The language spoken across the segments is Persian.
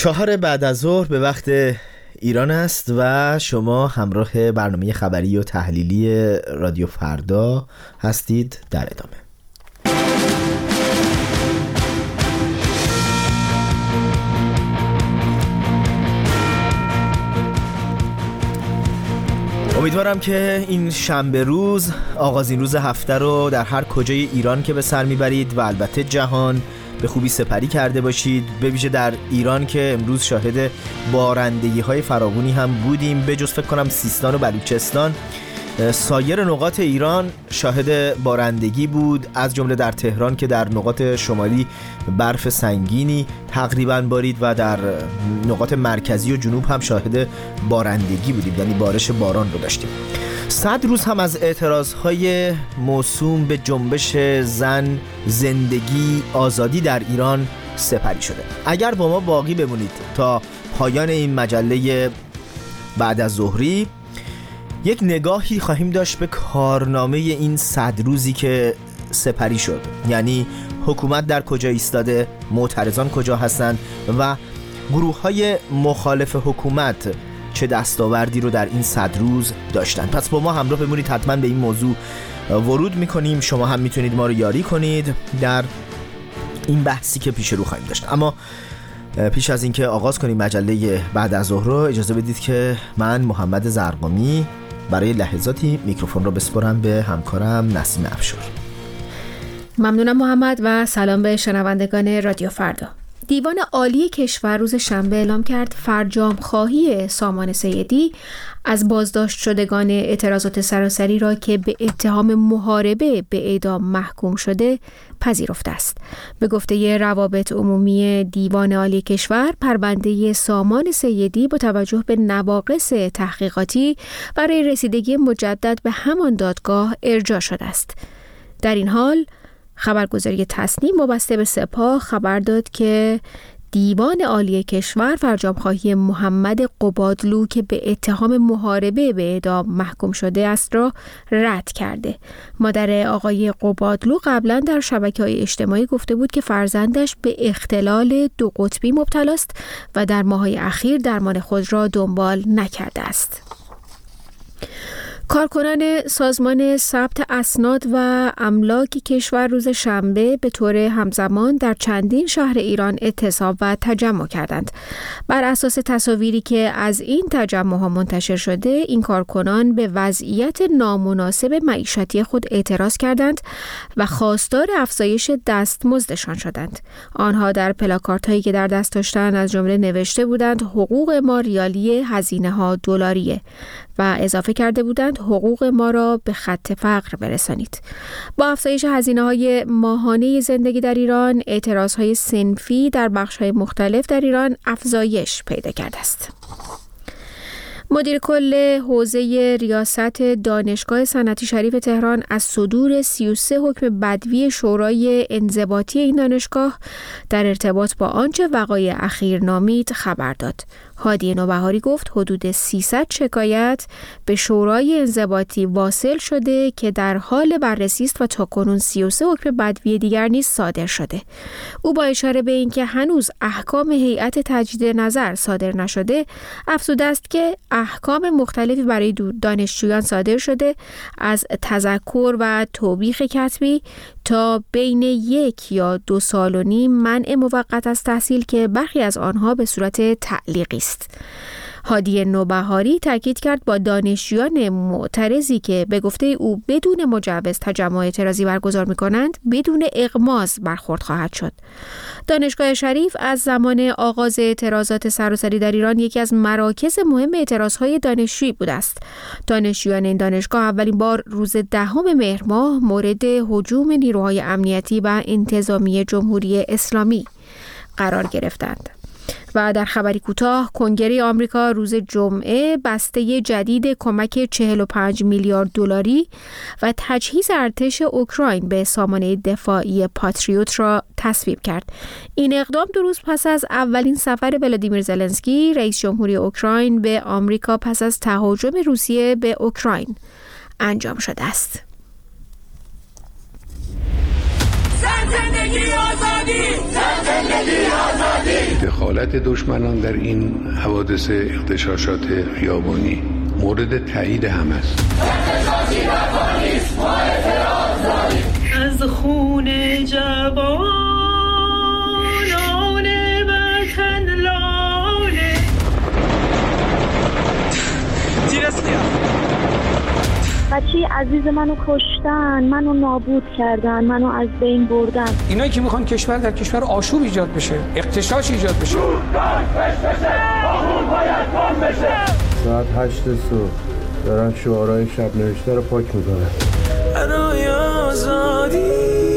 4 بعد از ظهر به وقت ایران است و شما همراه برنامه خبری و تحلیلی رادیو فردا هستید. در ادامه امیدوارم که این شنبه روز آغازین روز هفته رو در هر کجای ایران که به سر میبرید و البته جهان به خوبی سپری کرده باشید. به ویژه در ایران که امروز شاهد بارندگی‌های فراوانی هم بودیم، به جز فکر کنم سیستان و بلوچستان سایر نقاط ایران شاهد بارندگی بود، از جمله در تهران که در نقاط شمالی برف سنگینی تقریبا بارید و در نقاط مرکزی و جنوب هم شاهد بارندگی بودیم، یعنی بارش باران رو داشتیم. 100 روز هم از اعتراضهای موسوم به جنبش زن، زندگی، آزادی در ایران سپری شده. اگر با ما باقی بمونید تا پایان این مجله بعد از ظهری، یک نگاهی خواهیم داشت به کارنامه این 100 روزی که سپری شد، یعنی حکومت در کجا ایستاده، معترضان کجا هستند و گروه‌های مخالف حکومت چه دستاوردی رو در این 100 روز داشتن. پس با ما همراه بمونید، حتما به این موضوع ورود میکنیم. شما هم میتونید ما رو یاری کنید در این بحثی که پیش رو خواهیم داشت. اما پیش از اینکه آغاز کنیم مجله بعد از ظهر رو، اجازه بدید که من محمد زرقامی برای لحظاتی میکروفون رو بسپارم به همکارم نسیم افشار. ممنونم محمد و سلام به شنوندگان رادیو فردا. دیوان عالی کشور روز شنبه اعلام کرد فرجام خواهی سامان سیدی از بازداشت شدگان اعتراضات سراسری را که به اتهام محاربه به اعدام محکوم شده پذیرفته است. به گفته روابط عمومی دیوان عالی کشور، پرونده سامان سیدی با توجه به نواقص تحقیقاتی برای رسیدگی مجدد به همان دادگاه ارجاع شده است. در این حال خبرگزاری تصنیم وابسته به سپاه خبر داد که دیوان عالی کشور فرجام‌خواهی محمد قبادلو که به اتهام محاربه به اعدام محکوم شده است را رد کرده. مادر آقای قبادلو قبلا در شبکه‌های اجتماعی گفته بود که فرزندش به اختلال 2 قطبی مبتلا است و در ماه‌های اخیر درمان خود را دنبال نکرده است. کارکنان سازمان ثبت اسناد و املاک کشور روز شنبه به طور همزمان در چندین شهر ایران اعتصاب و تجمع کردند. بر اساس تصاویری که از این تجمع‌ها منتشر شده، این کارکنان به وضعیت نامناسب معیشتی خود اعتراض کردند و خواستار افزایش دستمزدشان شدند. آنها در پلاکاردهایی که در دست داشتند از جمله نوشته بودند حقوق ما ریالی، هزینه‌ها دلاریه و اضافه کرده بودند حقوق ما را به خط فقر برسانید. با افزایش هزینه‌های ماهانه زندگی در ایران، اعتراضهای صنفی در بخش‌های مختلف در ایران افزایش پیدا کرده است. مدیر کل حوزه ریاست دانشگاه صنعتی شریف تهران از صدور 33 حکم بدوی شورای انضباطی این دانشگاه در ارتباط با آنچه وقایع اخیر نامید خبر داد. هادی نوبهاری گفت حدود 300 شکایت به شورای انضباطی واصل شده که در حال بررسی است و تاکنون 33 حکم بدوی دیگر نیز صادر شده. او با اشاره به اینکه هنوز احکام هیئت تجدید نظر صادر نشده، افزوده است که احکام مختلفی برای دانشجویان صادر شده، از تذکر و توبیخ کتبی تا بین 1 یا 2 سال و نیم منع موقت از تحصیل که برخی از آنها به صورت تعلیقی است. هادی نوبهاری تاکید کرد با دانشجویان معترضی که به گفته او بدون مجوز تجمع اعتراضی برگزار می‌کنند بدون اغماض برخورد خواهد شد. دانشگاه شریف از زمان آغاز اعتراضات سراسری در ایران یکی از مراکز مهم اعتراضهای دانشجویی بوده است. دانشجویان این دانشگاه اولین بار روز 10 مهر ماه مورد هجوم نیروهای امنیتی و انتظامی جمهوری اسلامی قرار گرفتند. و در خبری کوتاه، کنگره آمریکا روز جمعه بسته جدید کمک 45 میلیارد دلاری و تجهیز ارتش اوکراین به سامانه دفاعی پاتریوت را تصویب کرد. این اقدام 2 روز پس از اولین سفر ولادیمیر زلنسکی رئیس جمهوری اوکراین به آمریکا پس از تهاجم روسیه به اوکراین انجام شده است. زندگی آزادی! زندگی آزادی! دخالت دشمنان در این حوادث اغتشاشات خیابانی مورد تایید همه است. از خون جوانان وطن لاله بچه عزیز منو کشتن، منو نابود کردن، منو از بین بردن. اینایی که میخوان کشور در کشور آشوب ایجاد بشه، اغتشاش ایجاد بشه. ساعت 8 صبح دارن شعارهای شب نوشته رو پاک میکنن. برای آزادی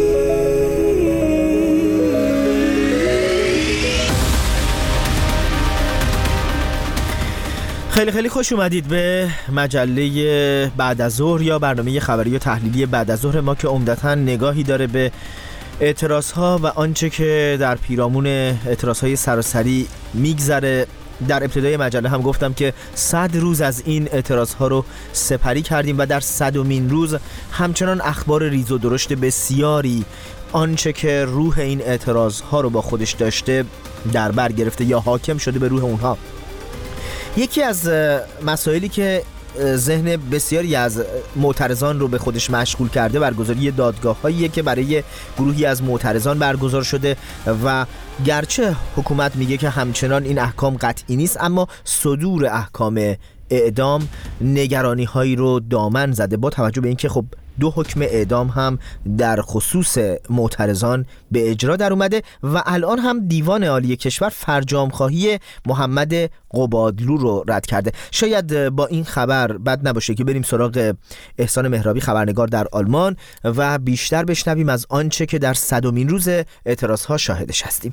خیلی خوش اومدید به مجله بعد از ظهر یا برنامه خبری و تحلیلی بعد از ظهر ما که عمدتاً نگاهی داره به اعتراضها و آنچه که در پیرامون اعتراضهای سراسری میگذره. در ابتدای مجله هم گفتم که 100 روز از این اعتراضها رو سپری کردیم و در 100مین روز همچنان اخبار ریز و درشت بسیاری آنچه که روح این اعتراضها رو با خودش داشته در بر گرفته یا حاکم شده به روح اونها. یکی از مسائلی که ذهن بسیاری از معترضان رو به خودش مشغول کرده برگزاری دادگاه‌هاییه که برای گروهی از معترضان برگزار شده و گرچه حکومت میگه که همچنان این احکام قطعی نیست، اما صدور احکام اعدام نگرانی هایی رو دامن زده با توجه به اینکه خب 2 حکم اعدام هم در خصوص معترضان به اجرا در اومده و الان هم دیوان عالی کشور فرجام‌خواهی محمد قبادلو رو رد کرده. شاید با این خبر بد نباشه که بریم سراغ احسان مهرابی خبرنگار در آلمان و بیشتر بشنویم از آنچه که در 100مین روز اعتراض‌ها شاهدش هستیم.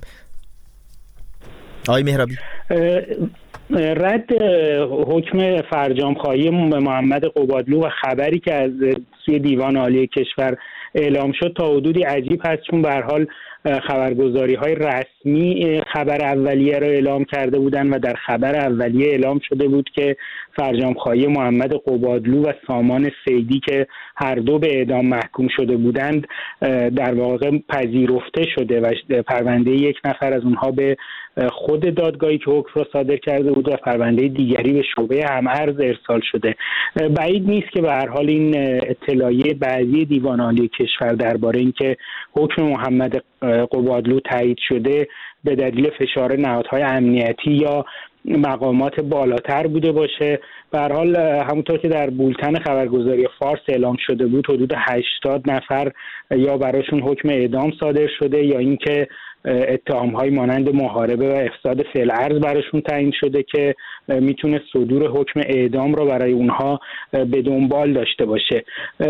آقای مهرابی، رد حکم فرجام‌خواهی محمد قبادلو و خبری که از سوی دیوان عالی کشور اعلام شد تا حدودی عجیب هست، چون به هر حال خبرگزاری‌های رسمی خبر اولیه را اعلام کرده بودند و در خبر اولیه اعلام شده بود که فرجام‌خواهی محمد قبادلو و سامان سیدی که هر دو به اعدام محکوم شده بودند در واقع پذیرفته شده و پرونده یک نفر از اونها به خود دادگاهی که حکم را صادر کرده بود و پرونده دیگری به شعبه هم‌ارز ارسال شده. بعید نیست که به هر حال این اطلاعیه بعضی دیوان عالی کشور درباره اینکه حکم محمد قبادلو تایید شده به دلیل فشار نهادهای امنیتی یا مقامات بالاتر بوده باشه. به هر حال همونطور که در بولتن خبرگزاری فارس اعلام شده بود حدود 80 نفر یا براشون حکم اعدام صادر شده یا اینکه اتهام‌های مانند محاربه و افساد فی‌الارض براشون تعیین شده که میتونه صدور حکم اعدام رو برای اونها به دنبال داشته باشه.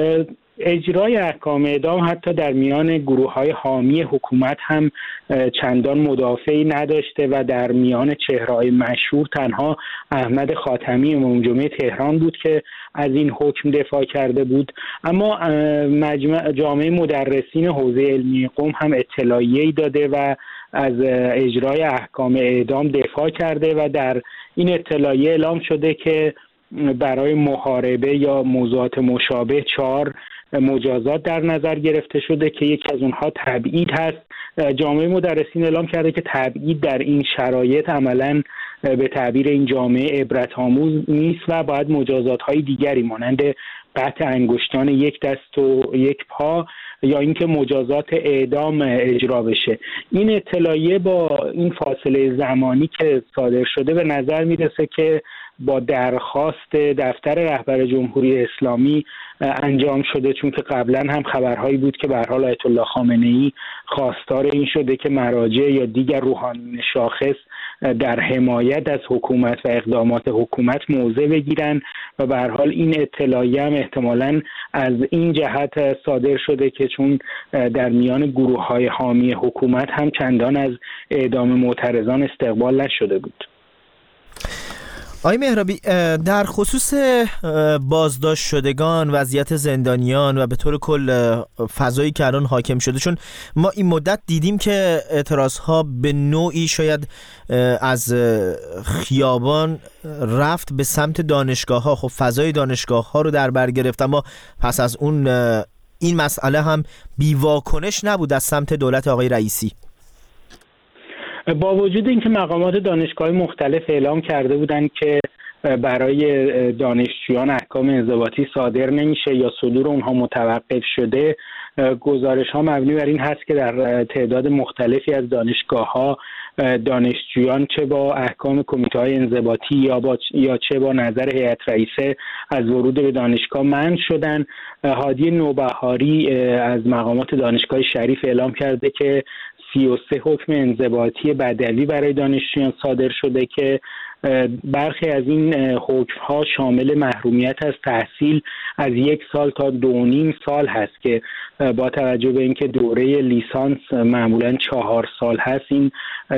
اجرای احکام اعدام حتی در میان گروه‌های حامی حکومت هم چندان مدافعی نداشته و در میان چهره‌های مشهور تنها احمد خاتمی امام جمعه تهران بود که از این حکم دفاع کرده بود. اما جامعه مدرسین حوزه علمی قم هم اطلاعیه‌ای داده و از اجرای احکام اعدام دفاع کرده و در این اطلاعیه اعلام شده که برای محاربه یا موضوعات مشابه 4 مجازات در نظر گرفته شده که یکی از اونها تبعید هست. جامعه مدرسین اعلام کرده که تبعید در این شرایط عملاً به تعبیر این جامعه عبرت آموز نیست و باید مجازات های دیگری مانند قطع انگشتان یک دست و یک پا یا اینکه مجازات اعدام اجرا بشه. این اطلاعیه با این فاصله زمانی که صادر شده به نظر میرسه که با درخواست دفتر رهبر جمهوری اسلامی انجام شده، چون که قبلا هم خبرهایی بود که به هر حال آیت الله خامنه‌ای خواستار این شده که مراجع یا دیگر روحانیون شاخص در حمایت از حکومت و اقدامات حکومت موضع بگیرن و به هر حال این اطلاعیه هم احتمالاً از این جهت صادر شده که چون در میان گروه‌های حامی حکومت هم چندان از اعدام معترضان استقبال نشده بود. آقای مهرابی، در خصوص بازداشت شدگان، وضعیت زندانیان و به طور کل فضایی که الان حاکم شده، چون ما این مدت دیدیم که اعتراضها به نوعی شاید از خیابان رفت به سمت دانشگاه‌ها، خب فضای دانشگاه‌ها رو در بر گرفت، اما پس از اون این مسئله هم بی‌واکنش نبود از سمت دولت آقای رئیسی. با وجود اینکه مقامات دانشگاه مختلف اعلام کرده بودند که برای دانشجویان احکام انضباطی صادر نمیشه یا صدور اونها متوقف شده، گزارش‌ها مبنی بر این هست که در تعداد مختلفی از دانشگاه‌ها دانشجویان چه با احکام کمیته‌های انضباطی یا چه با نظر هیئت رئیسه از ورود به دانشگاه منع شدن. هادی نوبهاری از مقامات دانشگاه شریف اعلام کرده که 33 حکم انضباطی بدوی برای دانشجویان صادر شده که برخی از این حکم‌ها شامل محرومیت از تحصیل از 1 سال تا 2.5 سال هست که با توجه به اینکه دوره لیسانس معمولاً 4 سال هست، این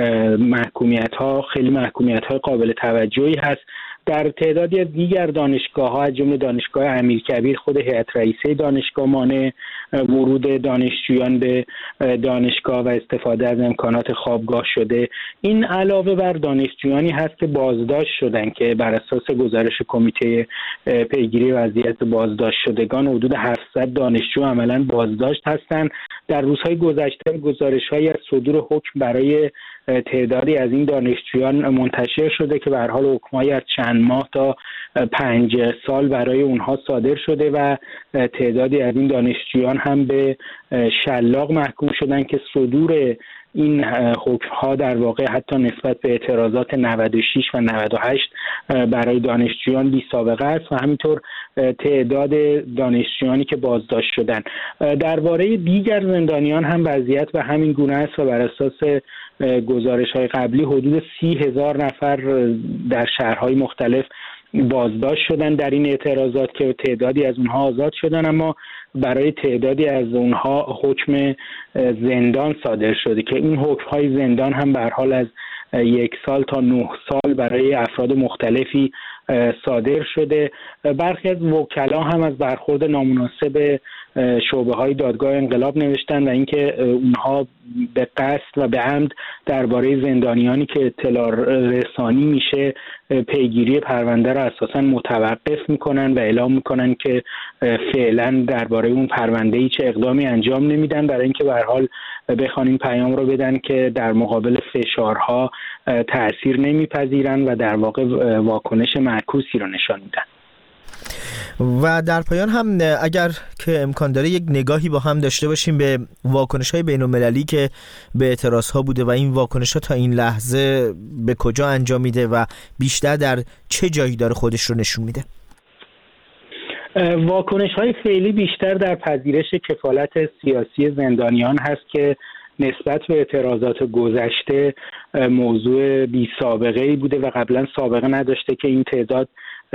محکومیت‌ها خیلی محکومیت‌های قابل توجهی هست. در تعدادی از دیگر دانشگاه‌ها از جمله دانشگاه امیرکبیر خود هیئت رئیسه دانشگاه مانع ورود دانشجویان به دانشگاه و استفاده از امکانات خوابگاه شده. این علاوه بر دانشجویانی هست که بازداشت شدن که بر اساس گزارش کمیته پیگیری وضعیت بازداشت شدگان حدود 700 دانشجو عملاً بازداشت هستند. در روزهای گذشته گزارش‌هایی از صدور حکم برای تعدادی از این دانشجویان منتشر شده که به هر حال حکم‌هایی از چند ماه تا 5 سال برای اونها صادر شده و تعدادی از این دانشجویان هم به شلاق محکوم شدن که صدور این حکم‌ها در واقع حتی نسبت به اعتراضات 96 و 98 برای دانشجویان بی سابقه است و همینطور تعداد دانشجویانی که بازداشت شدن. درباره دیگر زندانیان هم وضعیت به همین گونه است و بر اساس گزارش‌های قبلی حدود 30,000 نفر در شهرهای مختلف بازداشت شدن در این اعتراضات که تعدادی از اونها آزاد شدن، اما برای تعدادی از اونها حکم زندان صادر شده که این حکم‌های زندان هم به هر حال از 1 سال تا 9 سال برای افراد مختلفی صادر شده. برخی از وکلا هم از برخورد نامناسب شعبه‌های دادگاه انقلاب نوشتن و اینکه اونها به قصد و به عمد درباره زندانیانی که اطلاع رسانی میشه پیگیری پرونده را اساساً متوقف میکنن و اعلام میکنن که فعلا درباره اون پرونده هیچ اقدامی انجام نمیدن، برای اینکه به هر حال بخوان این پیام رو بدن که در مقابل فشارها تأثیر نمیپذیرن و در واقع واکنش معکوسی رو نشان میدن. و در پایان هم اگر که امکان داره یک نگاهی با هم داشته باشیم به واکنش‌های بین‌المللی که به اعتراض‌ها بوده و این واکنش‌ها تا این لحظه به کجا انجام میده و بیشتر در چه جایی داره خودش رو نشون میده. واکنش‌های فعلی بیشتر در پذیرش کفالت سیاسی زندانیان هست که نسبت به اعتراضات گذشته موضوع بی سابقه‌ای بوده و قبلا سابقه نداشته که این تعداد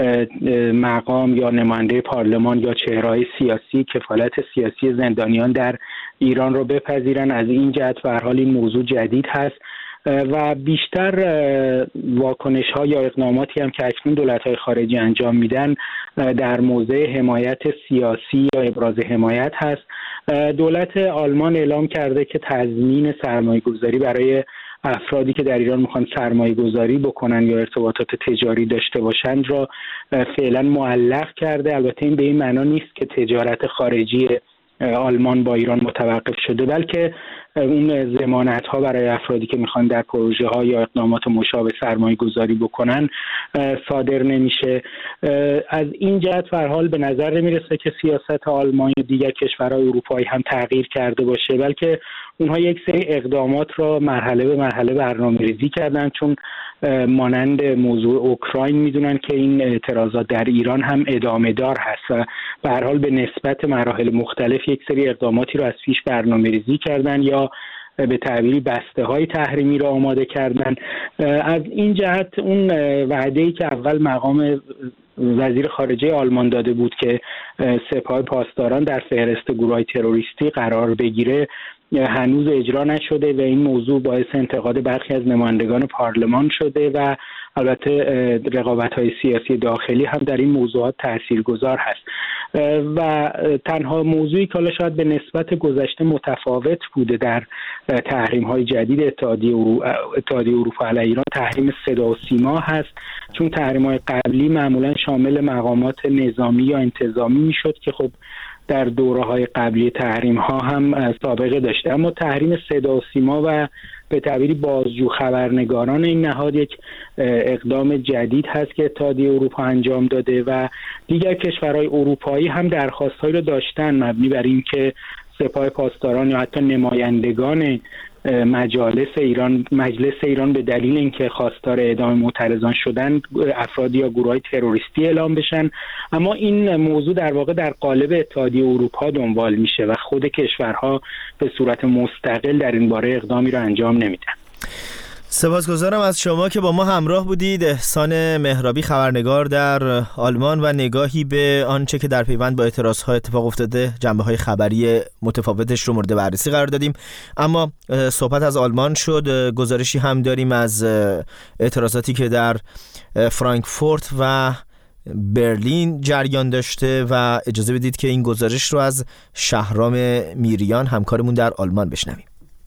مقام یا نماینده پارلمان یا چهره‌های سیاسی کفالت سیاسی زندانیان در ایران رو بپذیرن. از این جهت به هر حال این موضوع جدید هست و بیشتر واکنش‌ها یا اقداماتی هم که اکنون دولت‌های خارجی انجام میدن در موضع حمایت سیاسی یا ابراز حمایت هست. دولت آلمان اعلام کرده که تضمین سرمایه‌گذاری برای افرادی که در ایران میخوان سرمایه گذاری بکنن یا ارتباطات تجاری داشته باشند را فعلا معلق کرده. البته این به این معنا نیست که تجارت خارجی آلمان با ایران متوقف شده، بلکه اون ضمانت ها برای افرادی که میخوان در پروژه ها یا اقدامات مشابه سرمایه گذاری بکنن صادر نمیشه. از این جهت به هر حال به نظر نمیرسه که سیاست آلمان یا دیگر کشورهای اروپایی هم تغییر کرده باشه، بلکه اونها یک سری اقدامات را مرحله به مرحله برنامه‌ریزی کردن، چون مانند موضوع اوکراین میدونن که این اعتراضات در ایران هم ادامه دار هست و به هر حال به نسبت مراحل مختلف یک سری اقداماتی را از پیش برنامه‌ریزی کردن یا به تعبیری بسته‌های تحریمی را آماده کردن. از این جهت اون وعده‌ای که اول مقام وزیر خارجه آلمان داده بود که سپاه پاسداران در فهرست گروه‌های تروریستی قرار بگیره هنوز اجرا نشده و این موضوع باعث انتقاد برخی از نمایندگان پارلمان شده و البته رقابت‌های سیاسی داخلی هم در این موضوعات تاثیرگذار هست و تنها موضوعی که حالا شاید به نسبت گذشته متفاوت بوده در تحریم‌های جدید اتحادیه اروپا علیه ایران تحریم صدا و سیما هست، چون تحریم‌های قبلی معمولاً شامل مقامات نظامی یا انتظامی میشد که خب در دوره‌های قبلی تحریم‌ها هم سابقه داشته، اما تحریم صدا و سیما و به تعبیری بازجو خبرنگاران این نهاد یک اقدام جدید هست که اتحادیه اروپا انجام داده و دیگر کشورهای اروپایی هم درخواست‌هایی رو داشتن مبنی بر این که سپاه پاسداران یا حتی نمایندگان مجلس ایران به دلیل اینکه خواستار اعدام معترضان شدن افرادی یا گروه‌های تروریستی اعلام بشن. اما این موضوع در واقع در قالب اتحادیه اروپا دنبال میشه و خود کشورها به صورت مستقل در این باره اقدامی رو انجام نمیدن. سپاسگزارم از شما که با ما همراه بودید. احسان مهرابی، خبرنگار در آلمان و نگاهی به آنچه که در پیوند با اعتراض‌ها اتفاق افتاده، جنبه‌های خبری متفاوتش رو مورد بررسی قرار دادیم. اما صحبت از آلمان شد، گزارشی هم داریم از اعتراضاتی که در فرانکفورت و برلین جریان داشته و اجازه بدید که این گزارش رو از شهرام میریان همکارمون در آلمان بشنویم.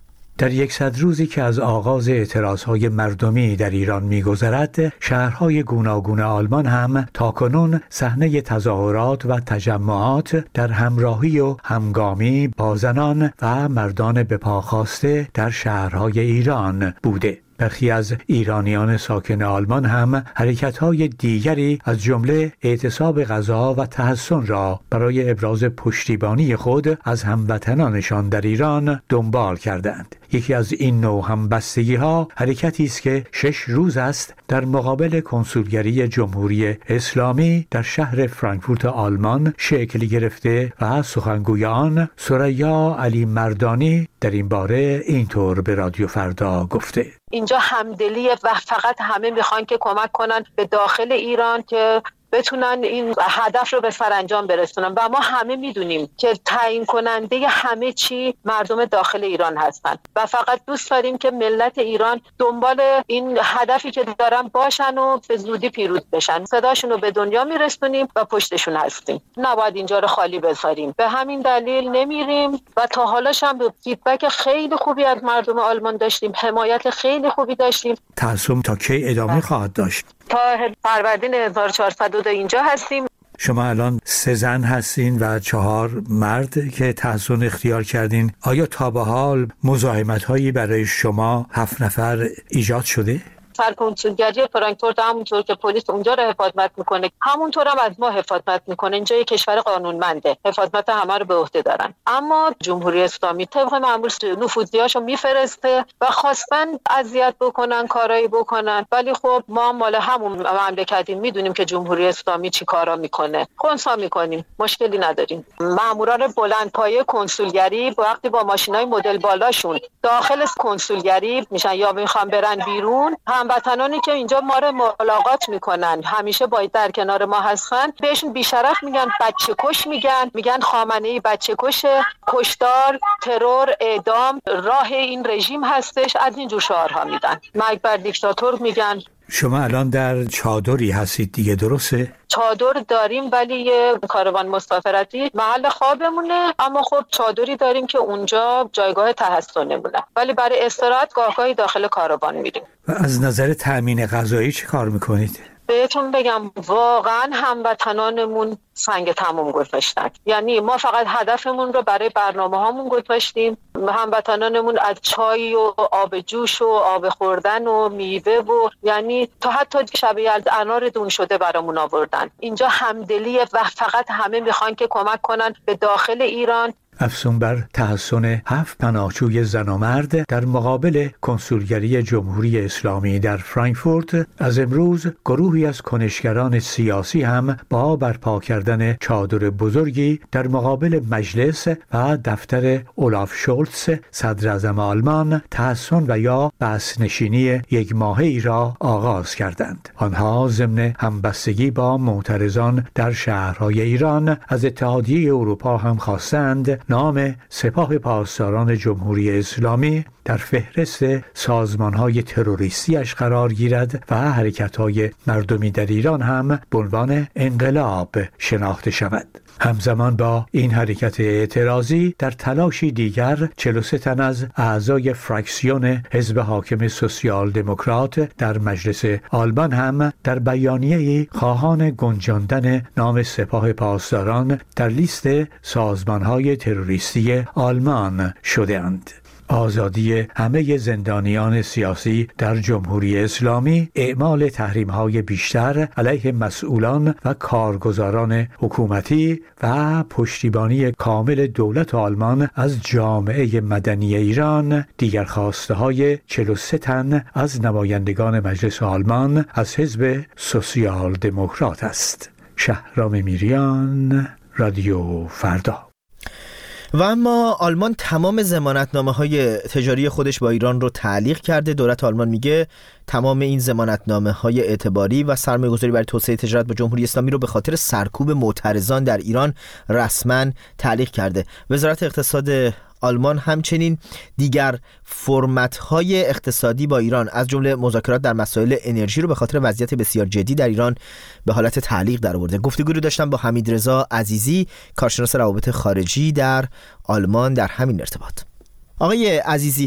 در 100 روزی که از آغاز اعتراضهای مردمی در ایران می‌گذرد، شهرهای گوناگون آلمان هم تاکنون صحنه تظاهرات و تجمعات در همراهی و همگامی با زنان و مردان به پا خاسته در شهرهای ایران بوده. برخی از ایرانیان ساکن آلمان هم حرکت‌های دیگری از جمله اعتصاب غذا و تحصن را برای ابراز پشتیبانی خود از هموطنانشان در ایران دنبال کردند. یکی از این نوع همبستگی‌ها حرکتی است که 6 روز است در مقابل کنسولگری جمهوری اسلامی در شهر فرانکفورت آلمان شکل گرفته و سخنگوی آن ثریا علی مردانی در این باره اینطور به رادیو فردا گفته: اینجا همدلیه و فقط همه میخوان که کمک کنن به داخل ایران که بتونن این هدف رو به سرانجام برسونن و ما همه میدونیم که تعیین کننده همه چی مردم داخل ایران هستن و فقط دوست داریم که ملت ایران دنبال این هدفی که دارن باشن و به زودی پیروز بشن. صداشون رو به دنیا میرسونیم و پشتشون هستیم. نباید اینجا رو خالی بذاریم. به همین دلیل نمیریم و تا حالاش هم فیدبک خیلی خوبی از مردم آلمان داشتیم، حمایت خیلی خوبی داشتیم. تعصب تا کی ادامه خواهد داشت؟ تا فروردین 1402 اینجا هستیم. شما الان 3 زن هستین و 4 مرد که تحصن اختیار کردین. آیا تا به حال مزاحمت‌هایی برای شما 7 نفر ایجاد شده؟ سرکنسولگری فرانکفورت همونطور که پلیس اونجا رو حفاظت میکنه، همونطور هم از ما حفاظت میکنه. اینجا یک کشور قانونمنده، حفاظت همه رو به عهده دارن. اما جمهوری اسلامی طبق معمول نفوذیاشو میفرسته و خواستن اذیت بکنن، کارایی بکنن، ولی خب ما مال همون مملکتیم، میدونیم که جمهوری اسلامی چی کارا میکنه، خونسا میکنیم، مشکلی نداریم. ماموران بلندپایه کنسولگری وقتی با ماشینای مدل بالاشون داخل کنسولگری میشن یا میخوان برن بیرون، هموطنانی که اینجا ما رو ملاقات میکنن، همیشه باید در کنار ما هستن، بهشون بیشرف میگن، بچه کش میگن خامنه‌ای بچه کشه، کشتار، ترور، اعدام راه این رژیم هستش، از این جور شعارها میدن، مرگ بر دیکتاتور میگن. شما الان در چادری هستید دیگه، درسته؟ چادر داریم ولی یه کاروان مسافرتی محل خوابمونه، اما خب چادری داریم که اونجا جایگاه تحصنمونه، ولی برای استراحت گاهگاهی داخل کاروان میریم. و از نظر تأمین غذایی چه کار میکنید؟ بهتون بگم واقعا هموطنانمون سنگ تموم گذاشتن. یعنی ما فقط هدفمون رو برای برنامه هامون گذاشتیم، هموطنانمون از چای و آب جوش و آب خوردن و میوه و یعنی تا حتی شبیه از انار دون شده برامون آوردن. اینجا همدلیه و فقط همه میخوان که کمک کنن به داخل ایران. افزون بر تحصن 7 پناهجوی زن و مرد در مقابل کنسولگری جمهوری اسلامی در فرانکفورت، از امروز گروهی از کنشگران سیاسی هم با برپا کردن چادر بزرگی در مقابل مجلس و دفتر اولاف شولتز صدر اعظم آلمان تحصن و یا بسنشینی 1 ماهه‌ای را آغاز کردند. آنها ضمن همبستگی با معترضان در شهرهای ایران از اتحادیه اروپا هم خواستند نام سپاه پاسداران جمهوری اسلامی در فهرست سازمان‌های تروریستی‌اش قرار گیرد و حرکت‌های مردمی در ایران هم به عنوان انقلاب شناخته شود. همزمان با این حرکت اعتراضی در تلاشی دیگر 43 تن از اعضای فراکسیون حزب حاکم سوسیال دموکرات در مجلس آلمان هم در بیانیه‌ای خواهان گنجاندن نام سپاه پاسداران در لیست سازمان‌های تروریستی آلمان شده‌اند. آزادی همه زندانیان سیاسی در جمهوری اسلامی، اعمال تحریم‌های بیشتر علیه مسئولان و کارگزاران حکومتی و پشتیبانی کامل دولت آلمان از جامعه مدنی ایران دیگر خواسته‌های 43 تن از نمایندگان مجلس آلمان از حزب سوسیال دموکرات است. شهرام میریان، رادیو فردا. و اما آلمان تمام ضمانتنامه‌های تجاری خودش با ایران رو تعلیق کرده. دولت آلمان میگه تمام این ضمانتنامه‌های اعتباری و سرمایه‌گذاری برای توسعه تجارت با جمهوری اسلامی رو به خاطر سرکوب معترضان در ایران رسما تعلیق کرده. وزارت اقتصاد آلمان همچنین دیگر فرمت‌های اقتصادی با ایران از جمله مذاکرات در مسائل انرژی رو به خاطر وضعیت بسیار جدی در ایران به حالت تعلیق درآورده. گفتگو رو داشتم با حمیدرضا عزیزی، کارشناس روابط خارجی در آلمان در همین ارتباط. آقای عزیزی،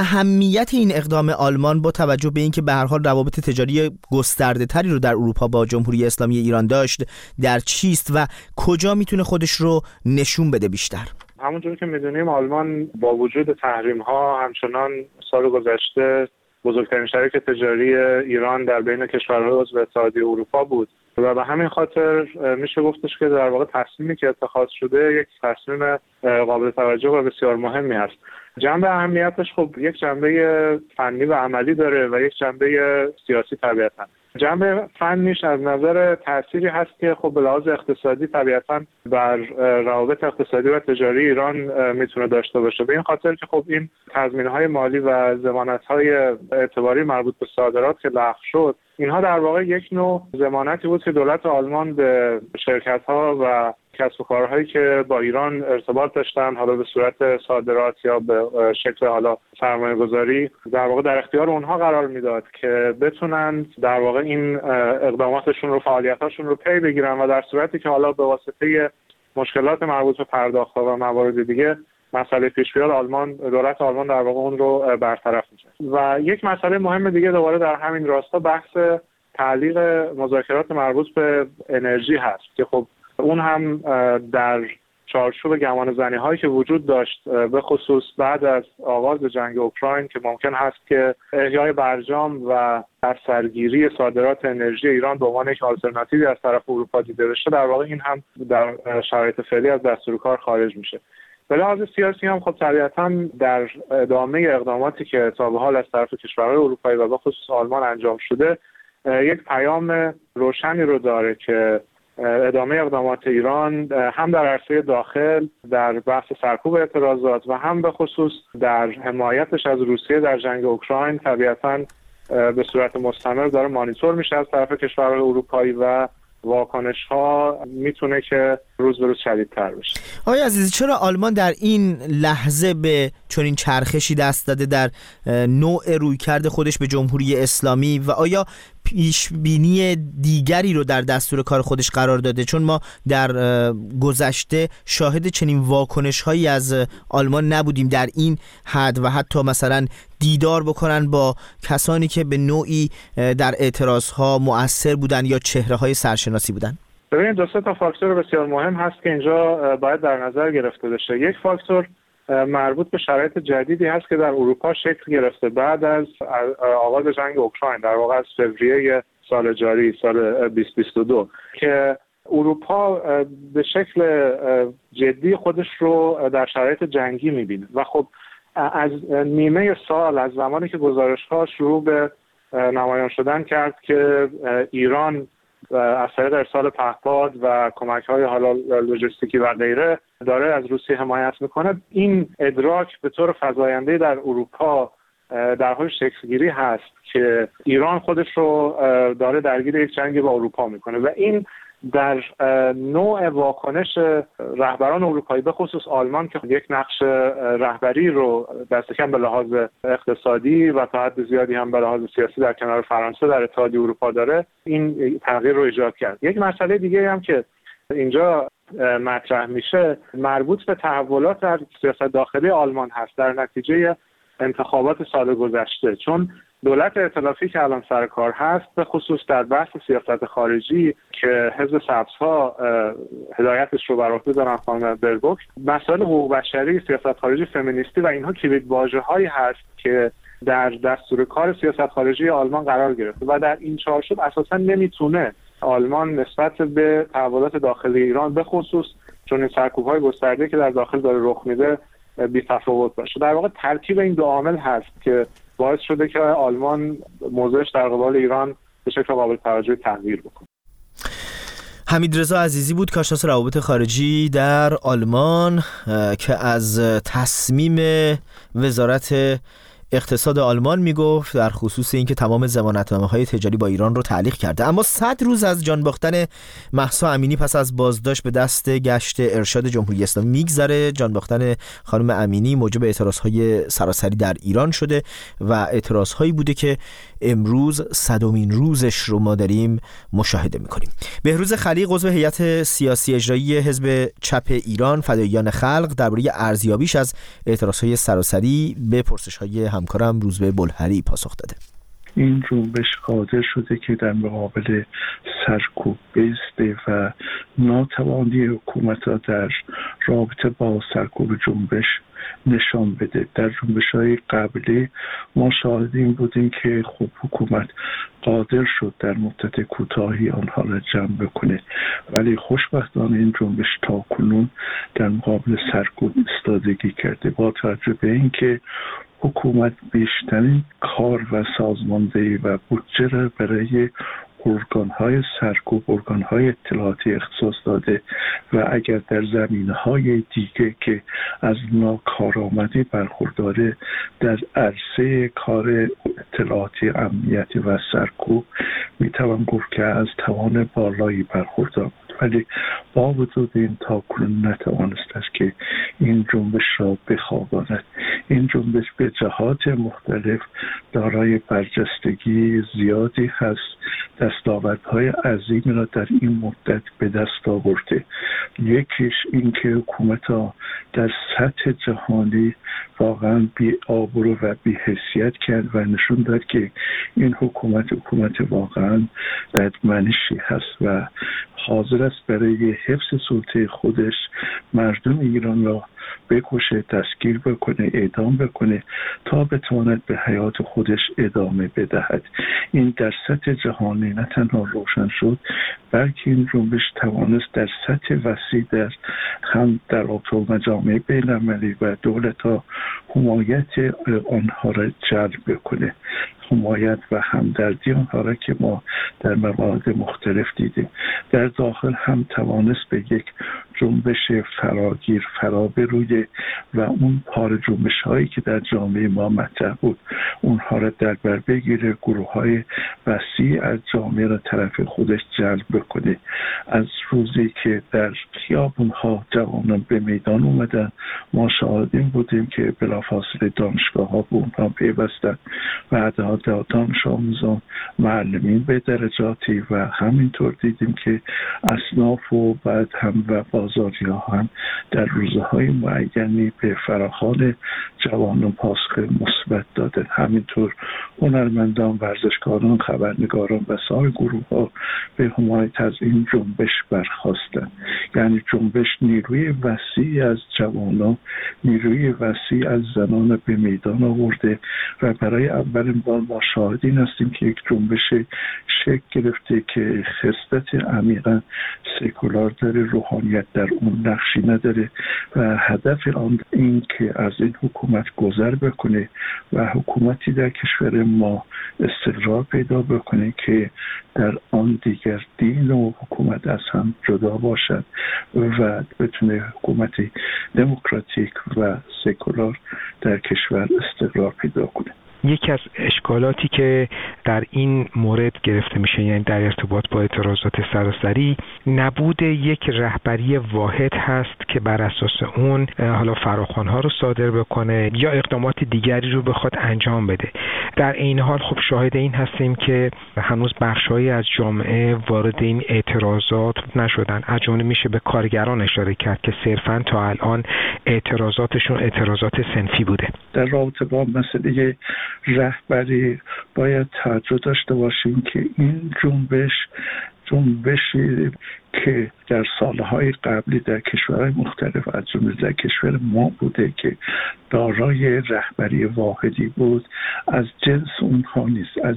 اهمیت این اقدام آلمان با توجه به اینکه به هر حال روابط تجاری گسترده‌تری رو در اروپا با جمهوری اسلامی ایران داشت در چیست و کجا میتونه خودش رو نشون بده بیشتر؟ همونجور که میدونیم آلمان با وجود تحریم‌ها همچنان سال گذشته بزرگترین شریک تجاری ایران در بین کشورهای عضو اتحادیه اروپا بود و به همین خاطر میشه گفتش که در واقع تصمیمی که اتخاذ شده یک تصمیم قابل توجه و بسیار مهمی است. جنبه اهمیتش خب یک جنبه فنی و عملی داره و یک جنبه سیاسی طبیعتاً. جنبه فنیش از نظر تأثیری هست که خب به لحاظ اقتصادی طبیعتاً بر روابط اقتصادی و تجاری ایران میتونه داشته باشه، به این خاطر که خب این تضمین‌های مالی و ضمانت‌های اعتباری مربوط به صادرات که لغو شد، اینها در واقع یک نوع ضمانتی بود که دولت آلمان به شرکت‌ها و کسب و کارهایی که با ایران ارتباط داشتن، حالا به صورت صادرات یا به شکل حالا سرمایه‌گذاری، در واقع در اختیار اونها قرار میداد که بتونن در واقع این اقداماتشون رو، فعالیتاشون رو پی بگیرن و در صورتی که حالا به واسطه مشکلات مربوط به پرداخت‌ها و موارد دیگه مسئله پیش بیاد، دولت آلمان در واقع اون رو برطرف می‌کنه. و یک مسئله مهم دیگه دوباره در همین راستا بحث تعلیق مذاکرات مربوط به انرژی هست که خب اون هم در چارچوب گمانه‌زنی هایی که وجود داشت به خصوص بعد از آغاز جنگ اوکراین که ممکن هست که احیای برجام و سرگیری صادرات انرژی ایران به عنوان یک آلترناتیوی از طرف اروپا دیده بشه، در واقع این هم در شرایط فعلی از دستور کار خارج میشه. به لحاظ سیاسی هم خب طبیعتاً در ادامه اقداماتی که تا به حال از طرف کشورهای اروپایی و به خصوص آلمان انجام شده، یک پیام روشنی رو داره که ادامه اقدامات ایران هم در عرصه داخل در بحث سرکوب اعتراضات و هم به خصوص در حمایتش از روسیه در جنگ اوکراین طبیعتاً به صورت مستمر داره مانیتور میشه از طرف کشورهای اروپایی و واکنش ها میتونه که روز به روز شدیدتر بشه. آقای عزیزی، چرا آلمان در این لحظه به چنین چرخشی دست داده در نوع رویکرد خودش به جمهوری اسلامی و آیا پیش بینی دیگری رو در دستور کار خودش قرار داده؟ چون ما در گذشته شاهد چنین واکنش هایی از آلمان نبودیم در این حد و حتی مثلا دیدار بکنن با کسانی که به نوعی در اعتراض ها مؤثر بودن یا چهره های سرشناسی بودن. ببینید دو سه تا فاکتور بسیار مهم هست که اینجا باید در نظر گرفته بشه. یک فاکتور مربوط به شرایط جدیدی هست که در اروپا شکل گرفته بعد از آغاز جنگ اوکراین، در واقع از فوریه سال جاری، سال 2022، که اروپا به شکل جدی خودش رو در شرایط جنگی میبینه و خب از نیمه سال، از زمانی که گزارش‌ها شروع به نمایان شدن کرد که ایران از طریق ارسال پهپاد و کمک‌های حالا لوجستیکی و غیره داره از روسیه حمایت میکنه، این ادراک به طور فزاینده در اروپا در حال شکل‌گیری هست که ایران خودش رو داره درگیر یک جنگ با اروپا میکنه و این در نوع واکنش رهبران اروپایی به خصوص آلمان که یک نقش رهبری رو دست کم به لحاظ اقتصادی و تا حد زیادی هم به لحاظ سیاسی در کنار فرانسه در اتحادیه اروپا داره، این تغییر رو ایجاد کرد. یک مسئله دیگه هم که اینجا مطرح میشه مربوط به تحولات در سیاست داخلی آلمان هست در نتیجه انتخابات سال گذشته، چون دولت ائتلافی که الان سر کار هست، به خصوص در بحث سیاست خارجی که حزب سبزها هدایتش رو بر عهده دارن خانم بربوک، مسائل حقوق بشری، سیاست خارجی فمینیستی و اینها کلیدواژه‌هایی هست که در دستور کار سیاست خارجی آلمان قرار گرفته و در این چارچوب اساسا نمیتونه آلمان نسبت به تحولات داخلی ایران به خصوص چون این سرکوب‌های گسترده که در داخل داره رخ میده بی تفاوت باشه. در واقع ترکیب این دو عامل هست که باعث شده که آلمان موضعش در قبال ایران به شکل قابل توجهی تغییر بکنه. حمیدرضا عزیزی بود، کارشناس روابط خارجی در آلمان که از تصمیم وزارت اقتصاد آلمان میگفت در خصوص اینکه تمام ضمانتنامه‌های تجاری با ایران رو تعلیق کرده. اما 100 روز از جان باختن مهسا امینی پس از بازداشت به دست گشت ارشاد جمهوری اسلامی میگذره. جان باختن خانم امینی موجب اعتراضهای سراسری در ایران شده و اعتراضهایی بوده که امروز 100مین روزش رو ما داریم مشاهده میکنیم. بهروز خلیق عضو هیئت سیاسی اجرایی حزب چپ ایران فداییان خلق درباره ارزیابیش از اعتراضهای سراسری به پرسش‌های همکارم روزبه بلهری پاسخ داده. این جنبش قادر شده که در مقابل سرکوب بیسته و ناتوانی حکومت‌ها در رابطه با سرکوب جنبش نشان بده. در جنبش‌های قبلی ما شاهد این بودیم که خب حکومت قادر شد در مدت کوتاهی آنها را جمع بکنه، ولی خوشبختانه این جنبش تاکنون در مقابل سرکوب ایستادگی کرده. با توجه به اینکه حکومت بیشترین کار و سازماندهی و بودجه را برای ارگان‌های سرکوب، ارگان‌های اطلاعاتی اختصاص داده و اگر در زمینه‌های دیگه که از ناکارآمدی برخورداره در عرصه کار اطلاعاتی، امنیتی و سرکوب میتوان گفت که از توان بالایی برخوردار بود، ولی با وجود این تاکنون نتوانست است که این جنبش را بخواباند. این جنبش به جهات مختلف دارای برجستگی زیادی هست، دستاوردهای عظیمی را در این مدت به دست آورده. یکیش این که حکومت‌ها در سطح جهانی واقعا بی آبرو و بی حیثیت کرد و نشون داد که این حکومت واقعا بدمنشی هست و حاضر است برای حفظ سلطه خودش مردم ایران را بکشه، دستگیر بکنه، اعدام بکنه تا بتواند به حیات خودش ادامه بدهد. این در سطح جهانی نه تنها روشن شد، بلکه این جنبش توانست در سطح وسیع هم در ابطال مجامع بین‌المللی و دولت‌ها حمایت آنها را جلب بکنه، حمایت و همدردی آنها را که ما در موارد مختلف دیدیم. در داخل هم توانست به یک جنبش فراگیر، فرابروی و اون پار جنبش هایی که در جامعه ما مطرح بود اونها را در بر بگیره، گروه های وسیع از جامعه را طرف خودش جلب بکنه. از روزی که در خیابون ها جوانان به میدان اومدن ما شاهدیم بودیم که بلافاصله دانشگاه ها به اونها پیوستن و دانش آموزان، معلمین به درجاتی و همینطور دیدیم که اصناف و بعد هم و بازاری ها هم در روزهای معینی به فراخوان جوانان پاسخ مثبت دادن. همینطور هنرمندان، ورزشکاران، خبرنگاران و سایر گروه ها به حمایت از این جنبش برخاستند. یعنی جنبش نیروی وسیع از جوانان، نیروی وسیع از زنان به میدان آورده و برای اولین بار ما شاهدین هستیم که یک جنبش شکل گرفته که خصلت عمیقا سکولار داره، روحانیت در اون نقشی نداره و هدف آن این که از این حکومت گذر بکنه و حکومتی در کشور ما استقرار پیدا بکنه که در آن دیگر دین و حکومت از هم جدا باشد و بتونه حکومتی دموکراتیک و سکولار در کشور استقرار پیدا کنه. یکی از اشکالاتی که در این مورد گرفته میشه، یعنی در ارتباط با اعتراضات سراسری نبود یک رهبری واحد هست که بر اساس اون حالا فراخوان‌ها رو صادر بکنه یا اقدامات دیگری رو بخواد انجام بده. در این حال خب شاهد این هستیم که هنوز بخش‌هایی از جامعه وارد این اعتراضات نشدن. از جمله میشه به کارگران اشاره کرد که صرفاً تا الان اعتراضاتشون اعتراضات صنفی بوده. در رابطه با مسئله رهبری باید توجه داشته باشیم که این جنبشی که در سالهای قبلی در کشورهای مختلف از جمله در کشور ما بوده که دارای رهبری واحدی بود، از جنس اونها نیست. از